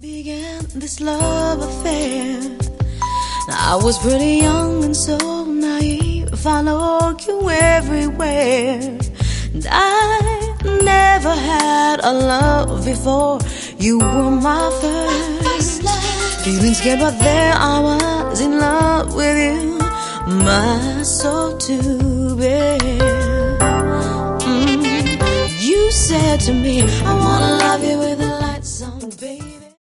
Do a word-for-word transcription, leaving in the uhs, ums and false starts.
Began this love affair. I was pretty young and so naive, followed you everywhere. And I never had a love before. You were my first. Feeling scared, but there I was in love with you, my soul to bear. Mm. You said to me, I wanna love you with the lights on, baby.